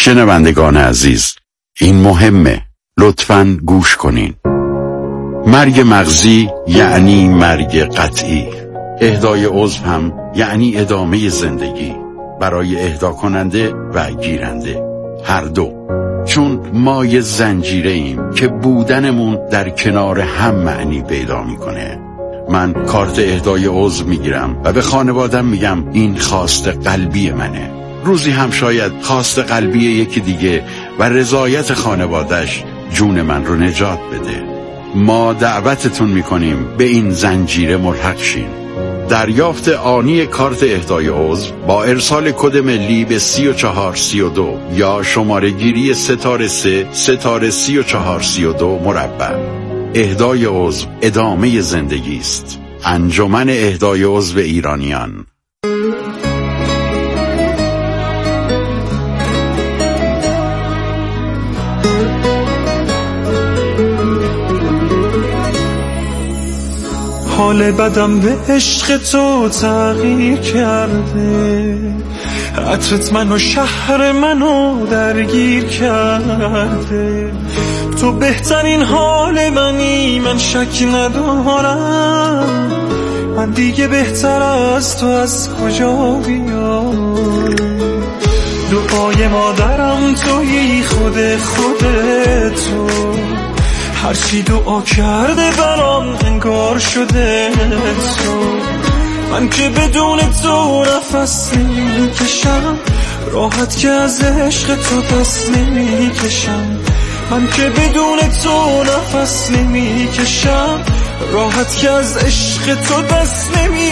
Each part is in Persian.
شنوندگان عزیز، این مهمه، لطفاً گوش کنین. مرگ مغزی یعنی مرگ قطعی. اهدای عضو هم یعنی ادامه زندگی برای اهدا کننده و گیرنده، هر دو. چون ما یه زنجیره ایم که بودنمون در کنار هم معنی پیدا میکنه. من کارت اهدای عضو میگیرم و به خانوادم میگم این خواست قلبی منه. روزی هم شاید خواست قلبی یکی دیگه و رضایت خانوادش جون من رو نجات بده. ما دعوتتون میکنیم به این زنجیره ملحق شین. دریافت آنی کارت اهدای عضو با ارسال کد ملی به 3432 یا شماره گیری *3 اهدای عضو ادامه زندگی است. انجمن اهدای عضو ایرانیان. حال بدم به عشق تو تغییر کرده، عطرت منو شهر منو درگیر کرده. تو بهترین حال منی، من شک ندارم. من دیگه بهتر از تو از کجا بیام؟ دعای مادرم تویی، خودتو. هرچی دعا کرده برام انگار شده تو. من که بدون تو نفس نمیکشم، راحت که از عشق تو دست نمیکشم. من که بدون تو نفس نمیکشم، راحت که از عشق تو دست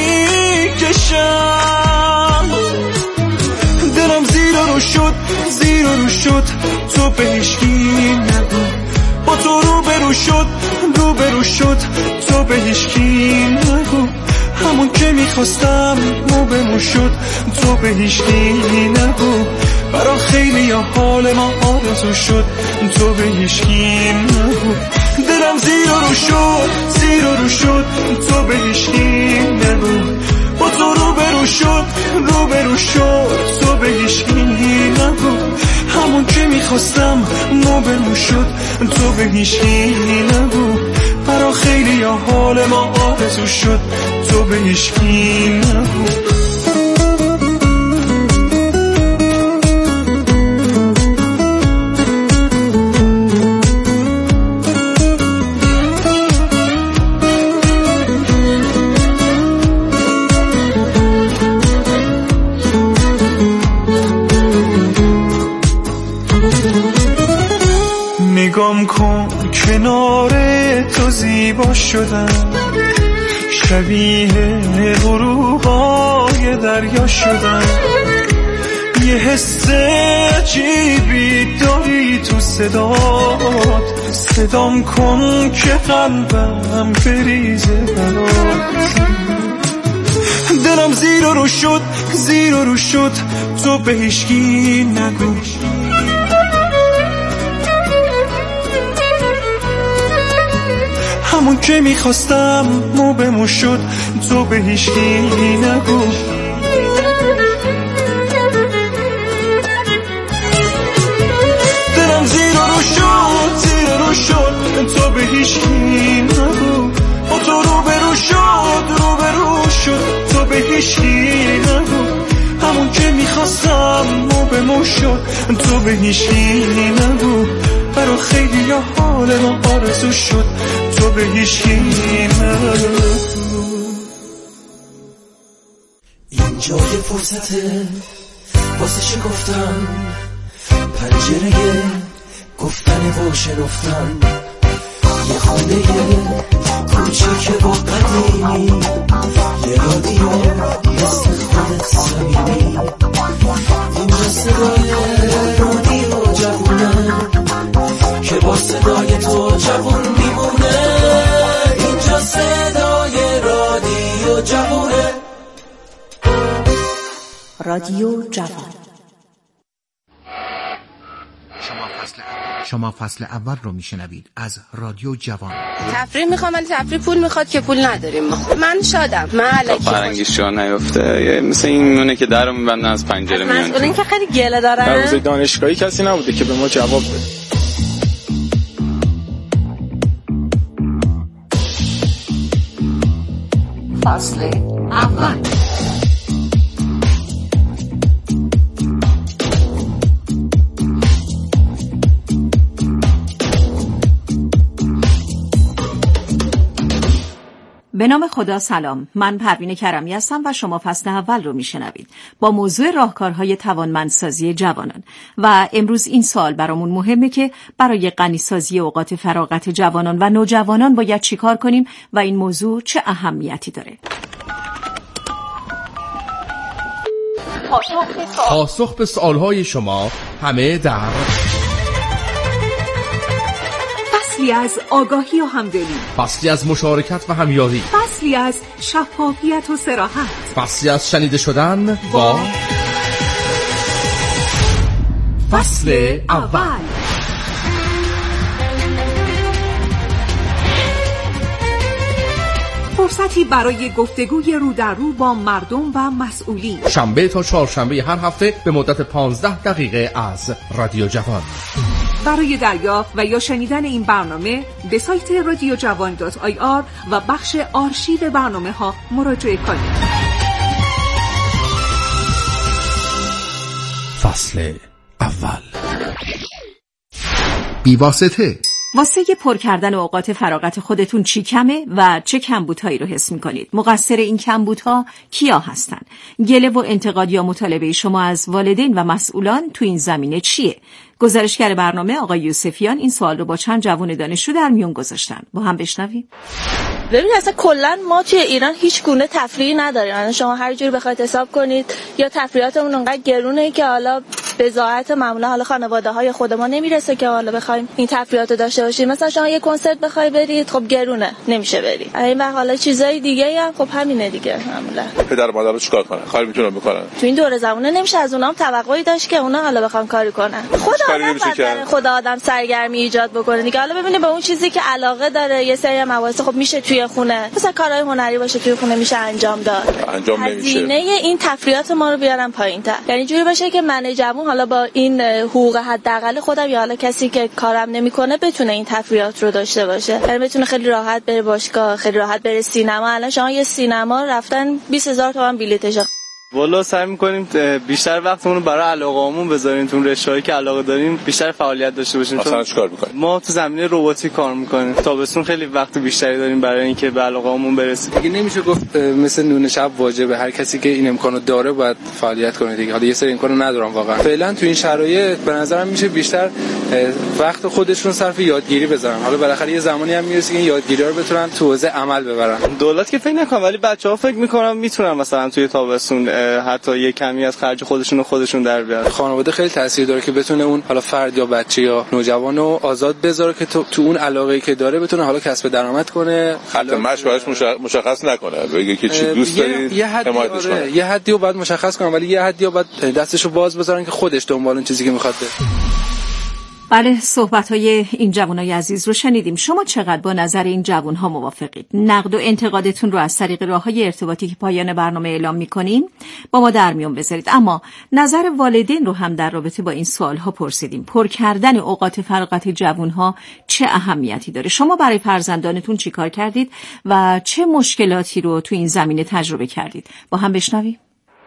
نمیکشم. دلم زیر رو شد تو به هیچکی نگو. با تو روبرو شد تو به هیچکی نگو. همون که میخواستم موبمون شد تو به هیچکی نگو. برا خیلی ها حال ما آرزو شد تو به هیچکی نگو. دلم زیر رو شد تو به هیچکی نگو. با تو روبرو شد تو به هیچکی نگو. همون که میخواستم موبمون شد تو به هیچکی نگو. برا خیلی ها حال ما آرزو شد تو به هیچکی نگو. نگام کن کنار تو زیبا شدم، شبیه غروبای دریا شدم. یه حس عجیبی داری تو صدات، صدام کن که قلبم بریزه برات. دلم زیر رو شد تو به هیچکی نگو. همون که میخواستم موبمون شد تو به هیچکی نگو. دلم زیر رو شد تو به هیچکی نگو. با تو روبرو شد تو به هیچکی نگو. همون که میخواستم موبمون شد تو به هیچکی نگو. برا خیلی ها حال ما آرزو شد تو به هیچکی نگو. اینجا یه فرصته واسه شکفتن، پنجره گفتن و شنفتن. یه خونه کوچیک و قدیمی، یه رادیو مثل خودت صمیمی. اینجا صدای رادیو جوونه که با صدای تو جوون میمونه. اینجا صدای رادیو جوونه. رادیو جوان. شما فصل اول شما فصل اول رو میشنوید از رادیو جوان. تفریح میخوام ولی تفریح پول میخواد که پول نداریم. من شادم. من الکی فرنگیش جا نیفته. مثل این نونه که درو میبندن از پنجره میان. مسئولین که خیلی گله دارن. در روز دانشگاهی کسی نبوده که به ما جواب بده. فصل اول. به نام خدا. سلام، من پروین کرمی هستم و شما فصل اول رو میشنوید با موضوع راهکارهای توانمندسازی جوانان. و امروز این سوال برامون مهمه که برای غنی‌سازی اوقات فراغت جوانان و نوجوانان باید چیکار کنیم و این موضوع چه اهمیتی داره. پاسخ به سوالهای شما همه در فصلی از آگاهی و همدلی، فصلی از مشارکت و همیاری، فصلی از شفافیت و صراحت، فصلی از شنیده شدن با فصل اول. فرصتی برای گفتگوی رو در رو با مردم و مسئولین، شنبه تا چهارشنبه هر هفته به مدت 15 دقیقه از رادیو جوان. برای دریافت و یا شنیدن این برنامه به سایت radiojavan.ir و بخش آرشیو برنامه ها مراجعه کنید. فصل اول. بی‌واسطه. واسه پر کردن اوقات فراغت خودتون چی کمه و چه کمبودهایی رو حس می‌کنید؟ مقصر این کمبودها کیا هستن؟ گله و انتقاد یا مطالبه شما از والدین و مسئولان تو این زمینه چیه؟ گزارشگر برنامه آقای یوسفیان این سوال رو با چند جوان دانشجو در میون گذاشتن. با هم بشنویم. ببین اصلا کلا ما توی ایران هیچ گونه تفریحی نداریم. یعنی شما هر جوری بخواید حساب کنید یا تفریحاتمون اونقدر گرونه که حالا بضاعت معمولا حالا خانواده‌های خود ما نمیرسه که حالا بخوایم این تفریحات رو داشته باشیم. مثلا شما یه کنسرت بخوای برید خب گرونه، نمیشه بری. این وقت حالا چیزای دیگه هم خب همینه دیگه. معمولا پدر مادر رو چیکار کنن؟ کاری میتونن بکنن. تو این دوره زمانه نمیشه از اونام توقعی داشت که اونا حالا بخوام کاری کنن. خدا آدم سرگرمی ایجاد بکنه دیگه. حالا ببینید به اون چیزی که علاقه داره یه سری مباحث خب میشه توی خونه مثلا کارهای هنری باشه توی خونه میشه انجام داد. انجام نمیشه. هزینه این تفریحات ما رو بیارن پایین‌تر. یعنی جوری باشه که من جوون حالا با این حقوق حداقل خودم یا حالا کسی که کارم نمیکنه بتونه این تفریحات رو داشته باشه. یعنی بتونه خیلی راحت بره باشگاه، خیلی راحت بره سینما. الان شما یه سینما رفتن 20000 تومان بلیتش. والا سعی می‌کنیم بیشتر وقتمون رو برای علاقه‌مون بذاریم، تو رشته‌هایی که علاقه داریم بیشتر فعالیت داشته باشیم. مثلا چیکار می‌کنیم؟ ما تو زمینه رباتیک کار می‌کنیم. تابستون خیلی وقت بیشتری داریم برای اینکه به علاقه‌مون برسیم. دیگه نمیشه گفت مثل نون شب واجبه، هر کسی که این امکانو داره باید فعالیت کنه دیگه. حالا یه سری امکانو ندارم واقعا. فعلا تو این شرایط به نظرم میشه بیشتر وقت خودشون صرف یادگیری بذارن. حالا بالاخره یه زمانی هم میرسه که این یادگیری‌ها رو بتونن تو حوزه عمل ببرن. دولت که فکر نکنم، ولی بچه‌ها فکر می‌کنم میتونن مثلا توی تابستون حتی کمی از خرج خودشون در بیاره. خانواده خیلی تاثیر داره که بتونه اون حالا فرد یا بچه یا نوجوان رو آزاد بذاره که تو اون علاقه‌ای که داره بتونه حالا کسب درآمد کنه. خط مشورتش مشخص نکنه، بگه که چی دوست داری حمایتش کنه. یه حدی رو باید مشخص کنه، ولی یه حدی رو باید دستشو باز بذارن که خودش دنبال اون چیزی که میخواد بره. بله، صحبت‌های این جوانای عزیز رو شنیدیم. شما چقدر با نظر این جوان‌ها موافقید؟ نقد و انتقادتون رو از طریق راه‌های ارتباطی که پایان برنامه اعلام می‌کنیم با ما در میون بذارید. اما نظر والدین رو هم در رابطه با این سوال‌ها پرسیدیم. پر کردن اوقات فراغت جوان‌ها چه اهمیتی داره؟ شما برای فرزندانتون چیکار کردید و چه مشکلاتی رو تو این زمینه تجربه کردید؟ با هم بشنویم.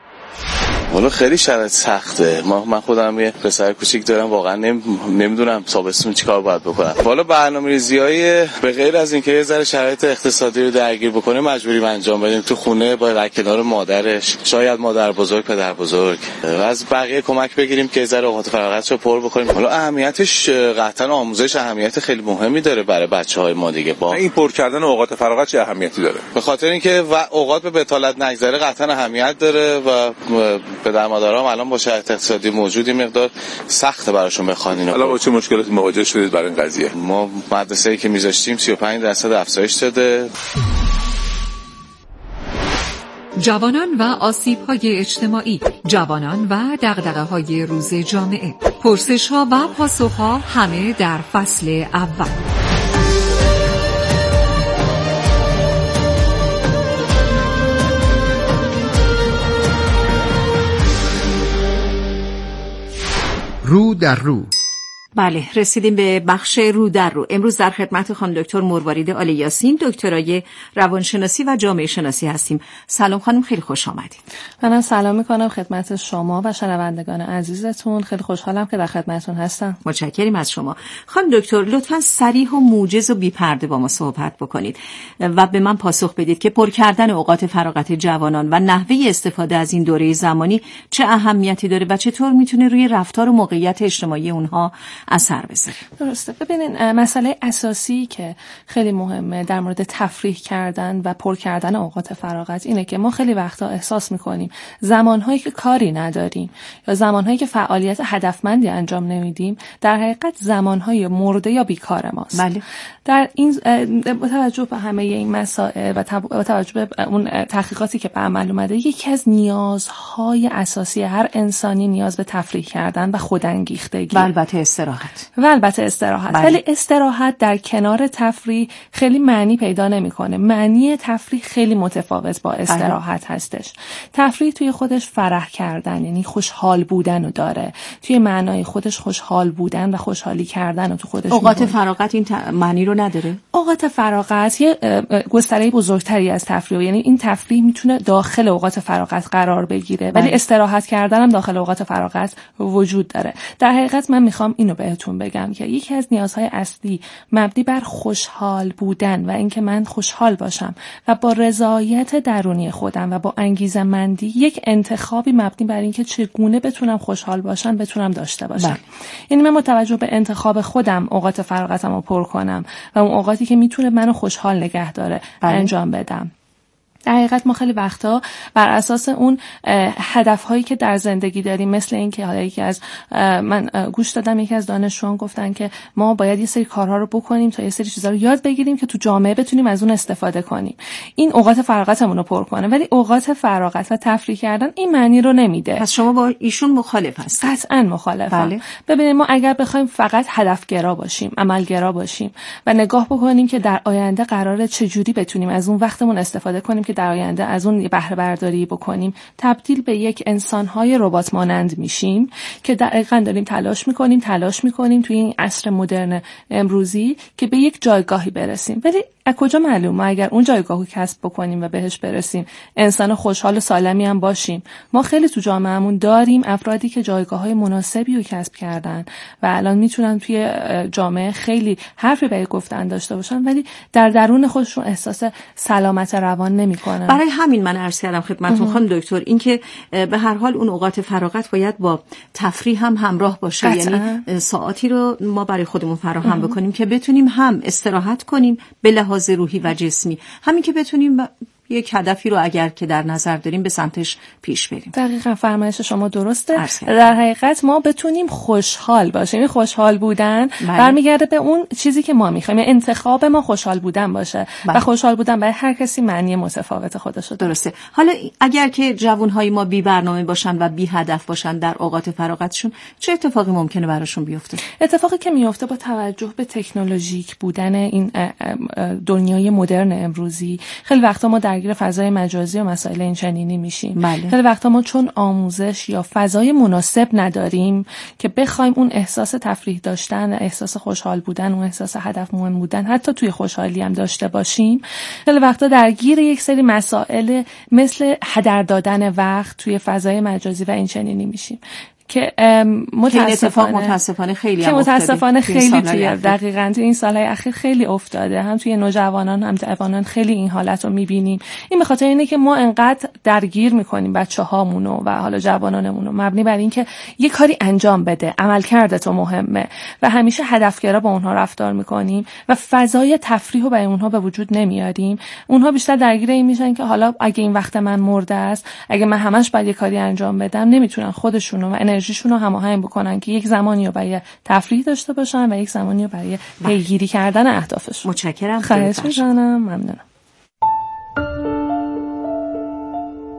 والا خیلی شرایط سخته. من خودم یه پسر کوچیک دارم، واقعا نمیدونم تابستون چیکار باید بکنم. والا برنامه‌ریزی‌های به غیر از اینکه یه ذره شرایط اقتصادی رو درگیر بکنه مجبوریم انجام بدیم. تو خونه با در کنار مادرش، شاید مادر بزرگ، پدر بزرگ، از بقیه کمک بگیریم که یه ذره اوقات فراغتشو پر بکنیم. حالا اهمیتش قطعا آموزش اهمیت خیلی مهمی داره برای بچه‌های ما دیگه. با این پر کردن اوقات فراغت چه اهمیتی داره؟ به خاطر اینکه اوقات به بتالت نگذره قطعا اهمیت داره و پدر مادرام الان با شرایط اقتصادی موجودی مقدار سخته براشون بخوانین. حالا با چه مشکلاتی مواجه شدید برای این قضیه؟ ما مدرسه‌ای که می‌ذاشتیم 35% افزایش داده. جوانان و آسیب‌های اجتماعی، جوانان و دغدغه‌های روز جامعه، پرسش‌ها و پاسخ‌ها همه در فصل اول. رو در رو. بله، رسیدیم به بخش رو در رو. امروز در خدمت خانم دکتر مروارید آل یاسین، دکترای روانشناسی و جامعه شناسی هستیم. سلام خانم، خیلی خوش آمدید. منم سلام میکنم خدمت شما و شنوندگان عزیزتون. خیلی خوشحالم که در خدمتتون هستم. متشکریم از شما. خانم دکتر لطفاً صریح و موجز و بی پرده با ما صحبت بکنید و به من پاسخ بدید که پر کردن اوقات فراغت جوانان و نحوه استفاده از این دوره زمانی چه اهمیتی داره و چطور میتونه روی رفتار و موقعیت اجتماعی اونها اثر بذاره. درسته. ببینین مسئله اساسی که خیلی مهمه در مورد تفریح کردن و پر کردن اوقات فراغت اینه که ما خیلی وقتا احساس میکنیم زمانهایی که کاری نداریم یا زمانهایی که فعالیت هدفمندی انجام نمیدیم در حقیقت زمانهای مرده یا بیکار ماست. بله. در این با توجه به همه این مسائل و با توجه به اون تحقیقاتی که به عمل اومده، یکی از نیازهای اساسی هر انسانی نیاز به تفریح کردن و خودانگیختگی و البته استراحت. بله. ولی استراحت در کنار تفریح خیلی معنی پیدا نمیکنه. معنی تفریح خیلی متفاوت با استراحت هستش. تفریح توی خودش فرح کردن، یعنی خوشحال بودن رو داره. توی معنای خودش خوشحال بودن و خوشحالی کردن رو تو خودش. اوقات فراغت این معنی رو نداره؟ اوقات فراغت یه گستره بزرگتری از تفریح، یعنی این تفریح میتونه داخل اوقات فراغت قرار بگیره، ولی استراحت کردن هم داخل اوقات فراغت وجود داره. در حقیقت من میخوام اینو بهتون بگم که یکی از نیازهای اصلی مبنی بر خوشحال بودن و اینکه من خوشحال باشم و با رضایت درونی خودم و با انگیزه‌مندی یک انتخابی مبنی بر اینکه چگونه بتونم خوشحال باشم بتونم داشته باشم. یعنی من متوجه به انتخاب خودم اوقات فراغتم رو پر کنم و اون اوقاتی که میتونه منو خوشحال نگه داره انجام بدم. در حقیقت ما خیلی وقتا بر اساس اون هدفهایی که در زندگی داریم، مثل این که حالا یکی از من گوش دادم یکی از دانشجویان گفتن که ما باید یه سری کارها رو بکنیم تا یه سری چیزا رو یاد بگیریم که تو جامعه بتونیم از اون استفاده کنیم. این اوقات فراغتمون رو پر کنه، ولی اوقات فراغت و تفریح کردن این معنی رو نمیده. پس شما با ایشون مخالف هستید؟ قطعاً مخالفم. بله. ببینید ما اگر بخوایم فقط هدفگرا باشیم، عملگرا باشیم و نگاه بکنیم که در آینده قراره چجوری بتونیم از اون وقتمون استفاده کنیم که در آینده از اون بهره برداری بکنیم، تبدیل به یک انسان‌های ربات مانند میشیم که دقیقاً داریم تلاش می‌کنیم توی این عصر مدرن امروزی که به یک جایگاهی برسیم. ولی از کجا معلوم ما اگر اون جایگاهو کسب بکنیم و بهش برسیم انسان خوشحال و سالمی هم باشیم؟ ما خیلی تو جامعهمون داریم افرادی که جایگاه‌های مناسبی رو کسب کردن و الان میتونن توی جامعه خیلی حرفی برای گفتن داشته باشن، ولی در درون خودشون احساس سلامت روان نمی‌کنن. برای همین من عرض کردم خدمتتون خانم دکتر اینکه به هر حال اون اوقات فراغت باید با تفریح هم همراه باشه. یعنی ساعاتی رو ما برای خودمون فراهم بکنیم که بتونیم هم استراحت کنیم به لحاظ روحی و جسمی، همین که بتونیم یک هدفی رو اگر که در نظر داریم به سمتش پیش بریم. دقیقاً فرمایش شما درسته. در حقیقت ما بتونیم خوشحال باشیم. خوشحال بودن برمیگرده به اون چیزی که ما می‌خوایم. انتخاب ما خوشحال بودن باشه و خوشحال بودن برای هر کسی معنی متفاوت خودشه. درسته. حالا اگر که جوان‌های ما بی برنامه باشن و بی هدف باشن در اوقات فراغتشون، چه اتفاقی ممکنه براشون بیفته؟ اتفاقی که میفته با توجه به تکنولوژیک بودن این دنیای مدرن امروزی، خیلی وقتا ما درگیر فضای مجازی و مسائل این چنینی میشیم. خیلی وقتا ما چون آموزش یا فضای مناسب نداریم که بخوایم اون احساس تفریح داشتن، احساس خوشحال بودن، اون احساس هدف مهم بودن حتی توی خوشحالی هم داشته باشیم، خیلی وقتا درگیر یک سری مسائل مثل هدر دادن وقت توی فضای مجازی و این چنینی میشیم که متاسفانه خیلی توی دقیقاً توی این سالهای اخیر خیلی افتاده، هم توی نوجوانان هم جوانان خیلی این حالت رو می‌بینیم. این به خاطر اینه که ما انقدر درگیر می‌کنیم بچه‌هامونو و حالا جوانانمونو مبنی بر این که یه کاری انجام بده، عملکردت مهمه و همیشه هدفگرا با اونها رفتار می‌کنیم و فضای تفریح رو برای اونها به وجود نمیاریم. اونها بیشتر درگیر این میشن که حالا اگه این وقت من مرده است، اگه من همش باید یه کاری انجام بدم، نمیتونن خودشونو و انرژیشون رو هماهنگ بکنن که یک زمانی رو برای تفریح داشته باشن و یک زمانی رو برای پیگیری کردن اهدافشون. متشکرم. خواهش می‌کنم. ممنونم.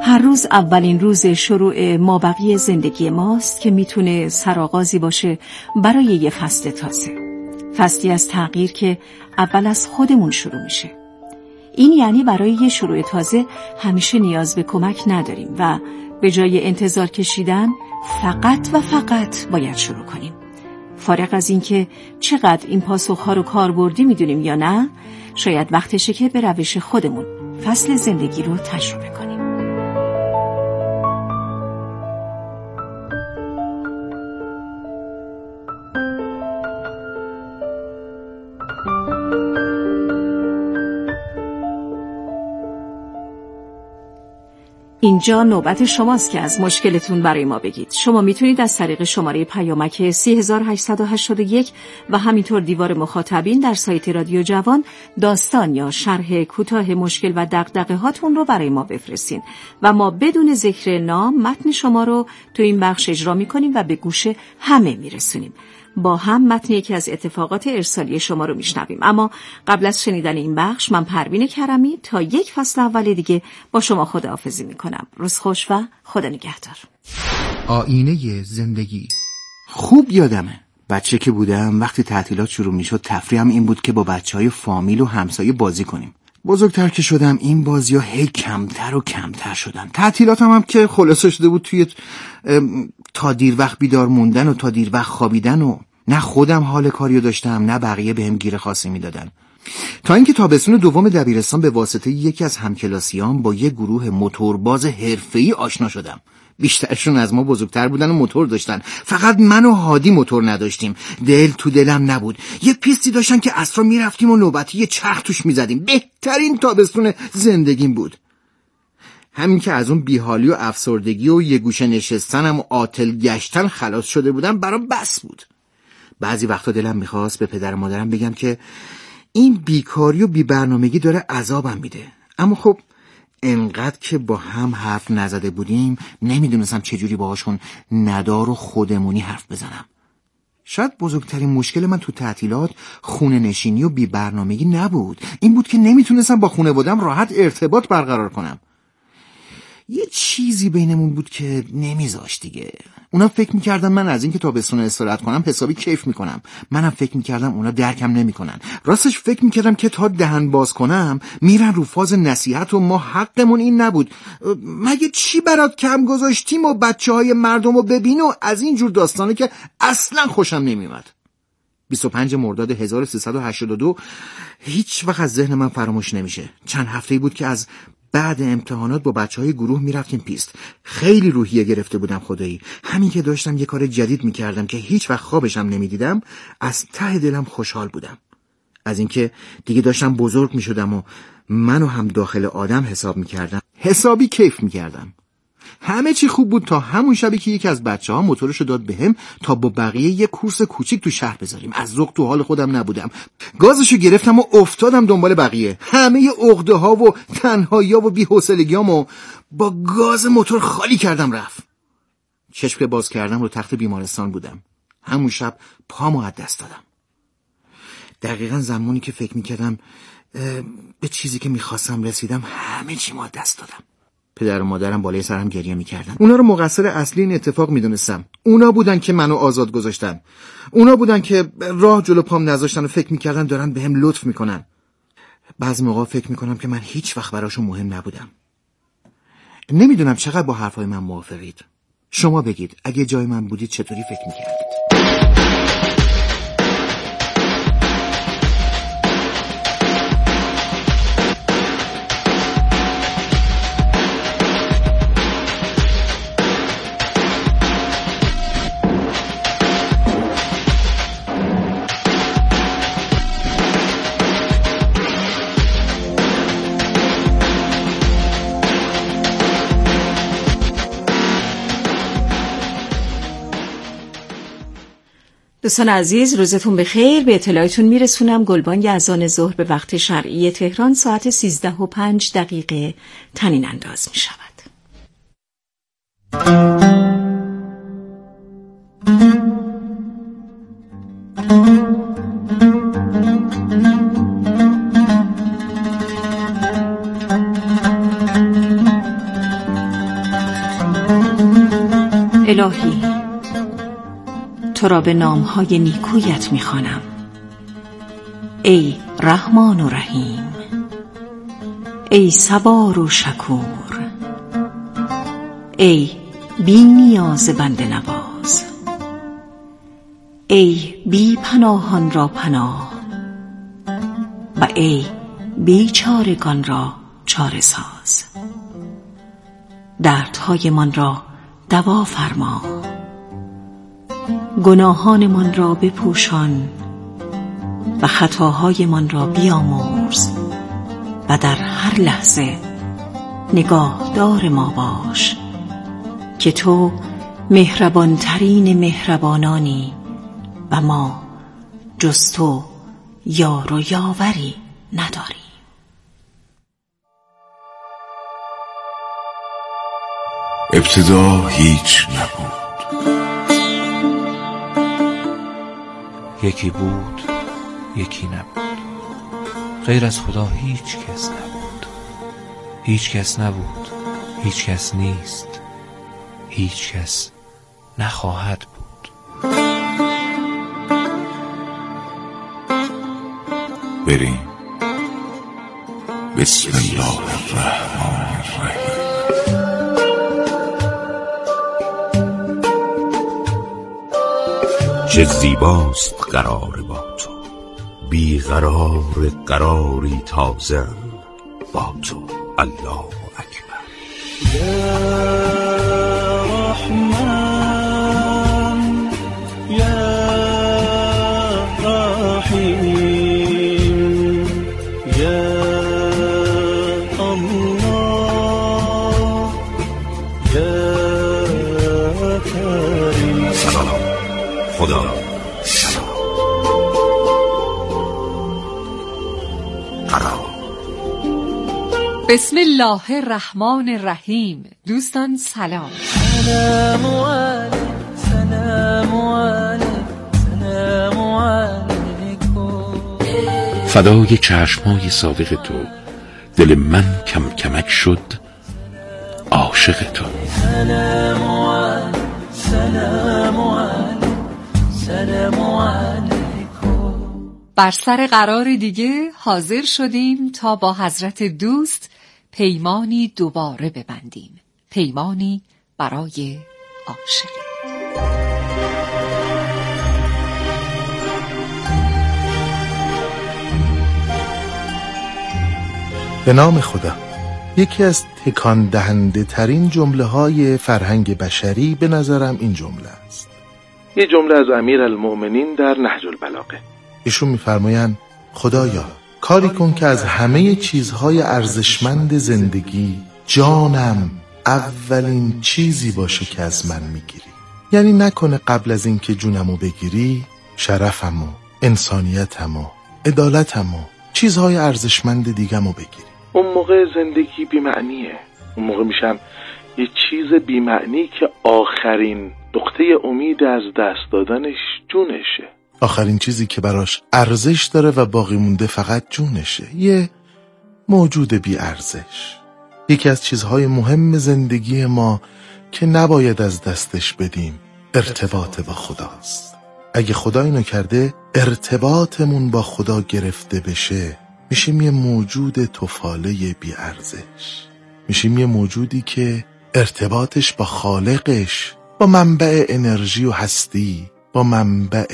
هر روز اولین روز شروع مابقی زندگی ماست که میتونه سرآغازی باشه برای یه فصل تازه. فصلی از تغییر که اول از خودمون شروع میشه. این یعنی برای یه شروع تازه همیشه نیاز به کمک نداریم و به جای انتظار کشیدن فقط و فقط باید شروع کنیم. فارغ از این که چقدر این پاسخها رو کاربردی میدونیم یا نه، شاید وقتشه که به روش خودمون فصل زندگی رو تجربه کنیم. اینجا نوبت شماست که از مشکلتون برای ما بگید. شما میتونید از طریق شماره پیامک 3881 و همینطور دیوار مخاطبین در سایت رادیو جوان داستان یا شرح کوتاه مشکل و دغدغه هاتون رو برای ما بفرستین و ما بدون ذکر نام متن شما رو تو این بخش اجرا میکنیم و به گوش همه میرسونیم. با هم متن یکی از اتفاقات ارسالی شما رو میشنویم. اما قبل از شنیدن این بخش من پروین کرمی تا یک فصل اول دیگه با شما خداحافظی میکنم. روز خوش و خدا نگهدار. آینه زندگی. خوب یادمه بچه که بودم وقتی تعطیلات شروع میشد تفریحم این بود که با بچهای فامیل و همسایه بازی کنیم. بزرگتر که شدم این بازی‌ها هی کمتر و کمتر شدن. تعطیلاتم هم که خلاصه شده بود توی تا دیر وقت بیدار موندن و تا دیر وقت خوابیدن و نه خودم حال کاریو داشتم نه بقیه بهم گیر خاصی میدادن. تا اینکه تابستون دوم دبیرستان به واسطه یکی از همکلاسیام با یه گروه موتورباز حرفه‌ای آشنا شدم. بیشترشون از ما بزرگتر بودن و موتور داشتن. فقط من و هادی موتور نداشتیم. دل تو دلم نبود. یه پیستی داشتن که عصرا میرفتیم و نوبتی یه چرخ توش میزدیم. بهترین تابستون زندگیم بود. همین که از اون بیحالی و افسردگی و یه گوشه نشستنم و عاطل گشتن خلاص شده بودم برام بس بود. بعضی وقتا دلم میخواست به پدر و مادرم بگم که این بیکاری و بی‌برنامگی داره عذابم میده. اما خب انقدر که با هم حرف نزده بودیم نمیدونستم چجوری باهاشون ندار و خودمونی حرف بزنم. شاید بزرگترین مشکل من تو تعطیلات خونه نشینی و بی‌برنامگی نبود. این بود که نمیتونستم با خانواده‌ام راحت ارتباط برقرار کنم. یه چیزی بینمون بود که نمیذاشت دیگه. اونا فکر میکردن من از این که تابستون استراحت کنم حسابی کیف میکنم. منم فکر میکردم اونا درکم نمیکنن. راستش فکر میکردم که تا دهن باز کنم میرن رو فاز نصیحت و ما حقمون این نبود. مگه چی برات کم گذاشتیم و بچه‌های مردمو ببین و از این جور داستانه که اصلا خوشم نمیومد. 25 مرداد 1382 هیچ وقت از ذهن من فراموش نمیشه. چند هفته‌ای بود که از بعد امتحانات با بچهای گروه میرفتیم پیست. خیلی روحیه گرفته بودم خدایی. همین که داشتم یه کار جدید میکردم که هیچ وقت خوابشم نمیدیدم از ته دلم خوشحال بودم. از اینکه دیگه داشتم بزرگ میشدم و منو هم داخل آدم حساب میکردم. حسابی کیف میکردم. همه چی خوب بود تا همون شبی که یکی از بچه‌ها موتورشو داد بهم تا با بقیه یه کورس کوچیک تو شهر بذاریم. از ذوق تو حال خودم نبودم. گازشو گرفتم و افتادم دنبال بقیه. همه عقده‌ها و تنهایی‌ها و بی‌حوصلگیامو با گاز موتور خالی کردم رفت. چشم که باز کردم رو تخت بیمارستان بودم. همون شب پامو از دست دادم. دقیقاً زمانی که فکر می‌کردم به چیزی که می‌خواستم رسیدم همه چی ما دست دادم. پدر و مادرم بالای سرم گریه میکردن. اونا رو مقصر اصلی این اتفاق میدونستم. اونا بودن که منو آزاد گذاشتن. اونا بودن که راه جلو پام نذاشتن و فکر میکردن دارن بهم لطف میکنن. بعضی موقع فکر میکنم که من هیچ وقت براشون مهم نبودم. نمیدونم چقدر با حرفای من موافقید. شما بگید اگه جای من بودید چطوری فکر میکردید؟ دوستان عزیز روزتون بخیر. به اطلاعتون میرسونم گلبانگ اذان ظهر به وقت شرعی تهران ساعت 13:05 طنین انداز می شود. الهی تو را به نامهای نیکویت می‌خوانم. ای رحمان و رحیم، ای صبور و شکور، ای بی نیاز بنده نواز، ای بی پناهان را پناه و ای بیچارگان را چاره ساز. دردهای من را دوا فرما، گناهان را بپوشان و خطاهای من را بیامرز و در هر لحظه نگاهدار ما باش که تو مهربانترین مهربانانی و ما جز تو یار و یاوری نداریم. ابتدا هیچ نبود، یکی بود یکی نبود، غیر از خدا هیچ کس نبود. هیچ کس نبود، هیچ کس نیست، هیچ کس نخواهد بود. بریم. بسم الله الرحمن الرحیم. چه زیباست قرار با تو، بی قرار قراری تازه با تو. الله اکبر. یا رحمان یا رحیم یا الله یا کریم. سلام خدا. بسم الله الرحمن الرحیم. دوستان سلام. سلام علیک، سلام علیک، سلام علیکم. فدای چشمای صادق تو دل من کم کمک شد عاشق تو. سلام علیک، سلام علیک، سلام علیکم. بر سر قرار دیگه حاضر شدیم تا با حضرت دوست پیمانی دوباره ببندیم، پیمانی برای عاشقی. به نام خدا. یکی از تکان دهنده ترین جمله های فرهنگ بشری به نظرم این جمله است. یه جمله از امیرالمؤمنین در نهج البلاغه. ایشون می‌فرمایند خدایا کاری کن که از همه چیزهای ارزشمند زندگی جانم اولین چیزی باشه که از من میگیری. یعنی نکنه قبل از این که جونمو بگیری شرفمو، انسانیتمو، عدالتمو، چیزهای ارزشمند دیگه‌مو بگیری. اون موقع زندگی بی‌معنیه. اون موقع میشم یه چیز بی‌معنی که آخرین نقطه امید از دست دادنش جونشه. آخرین چیزی که براش ارزش داره و باقی مونده فقط جونشه. یه موجود بی ارزش. یکی از چیزهای مهم زندگی ما که نباید از دستش بدیم ارتباط با خداست. اگه خدا اینو کرده ارتباطمون با خدا گرفته بشه میشیم یه موجود طفاله بی ارزش. میشیم یه موجودی که ارتباطش با خالقش، با منبع انرژی و هستی، با منبع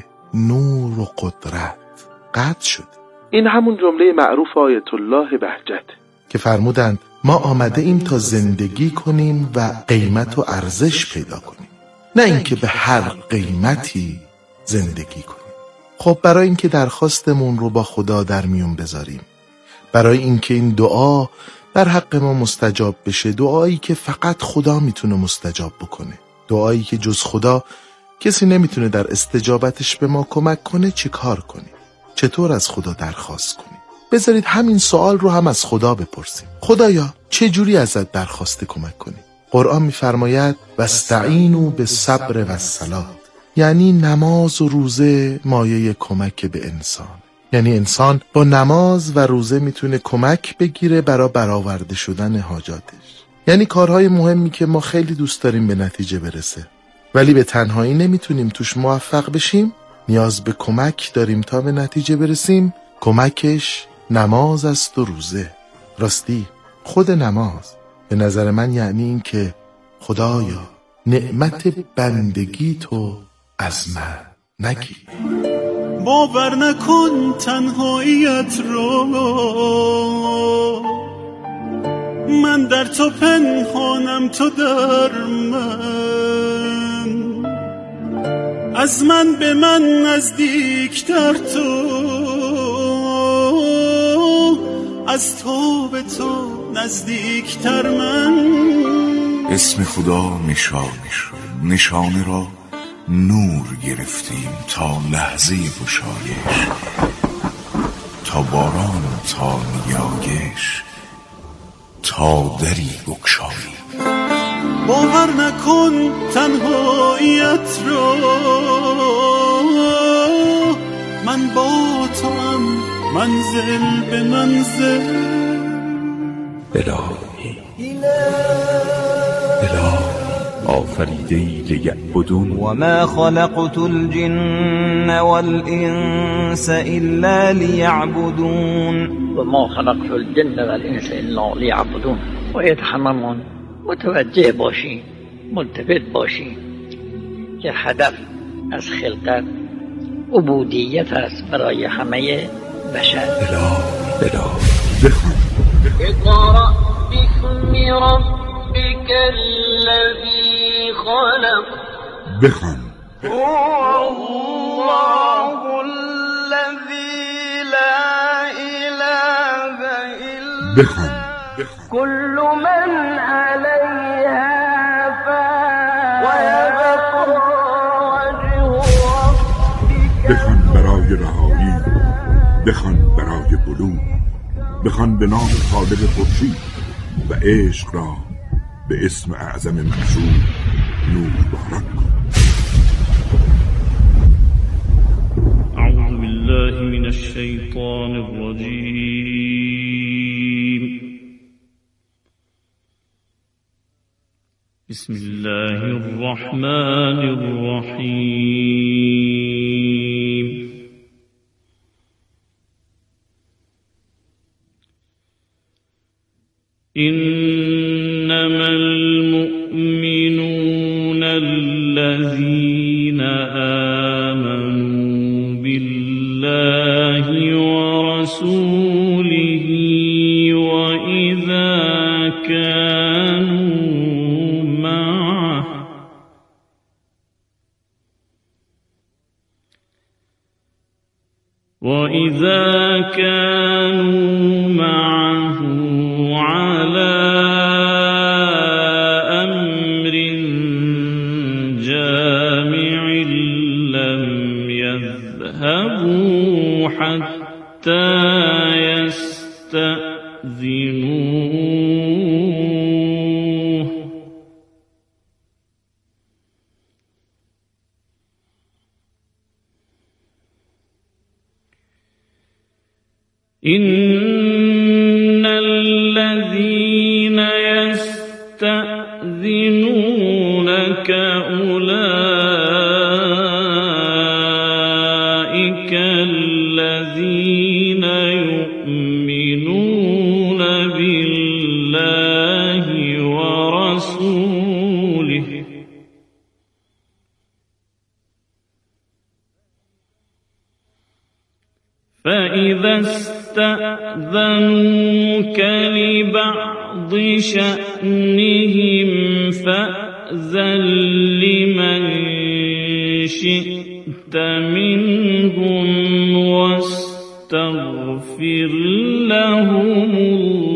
نور و قدرت قطع شد. این همون جمله معروف آیت الله بهجت که فرمودند ما آمده ایم تا زندگی کنیم و قیمت و ارزش پیدا کنیم، نه اینکه به هر قیمتی زندگی کنیم. خب برای اینکه درخواستمون رو با خدا در میون بذاریم، برای اینکه این دعا در حق ما مستجاب بشه، دعایی که فقط خدا میتونه مستجاب بکنه، دعایی که جز خدا کسی نمیتونه در استجابتش به ما کمک کنه، چه کار کنیم؟ چطور از خدا درخواست کنیم؟ بذارید همین سوال رو هم از خدا بپرسیم. خدایا چه جوری ازت درخواست کمک کنیم؟ قرآن میفرماید واستعینوا بالصبر والصلاة، یعنی نماز و روزه مایه کمک به انسان. یعنی انسان با نماز و روزه میتونه کمک بگیره برای برآورده شدن حاجاتش. یعنی کارهای مهمی که ما خیلی دوست داریم به نتیجه برسه ولی به تنهایی نمیتونیم توش موفق بشیم، نیاز به کمک داریم تا به نتیجه برسیم. کمکش نماز است و روزه. راستی خود نماز به نظر من یعنی این که خدایا نعمت بندگی تو از من نگیر. باور نکن تنهاییت رو، من در تو پنهانم تو در من، از من به من نزدیکتر تو، از تو به تو نزدیکتر من. اسم خدا نشانه را نور گرفتیم تا لحظه گشایش، تا باران تا نیایش، تا دری بگشایی. باور نکن تنهاییت رو، من با تو هم منزل به منزل. الهی آفریده‌ای لیعبدون و ما خلقت الجن والانس الا لیعبدون و ما خلقت الجن والانس الا لیعبدون. باید هممون متوجه باشیم، ملتفت باشیم که هدف از خلقت عبودیت است برای همه بشر. اقرأ باسم ربك الذي خلق. بخوان. هو الله الذي لا اله الا كل من عليها فان ويبقى وجه ربك. بخوان برای رهایی، بخوان برای بلوغ، بخوان به نام خالق خورشید و عشق را به اسم اعظم منصور نور باران کن. اعوذ بالله من الشیطان الرجیم. بسم الله الرحمن الرحیم. إنما المؤمنون الذين آمنوا بالله ورسوله وإذا كانوا معه على أمر جامع لم يذهبوا حتى يستأذنوه. إن الذين يستأذنونك أولئك الذين يؤمنون بالله ورسوله فإذا استأذنوك لبعض شأنهم فأذن لمن شئت منهم واستغفر لهم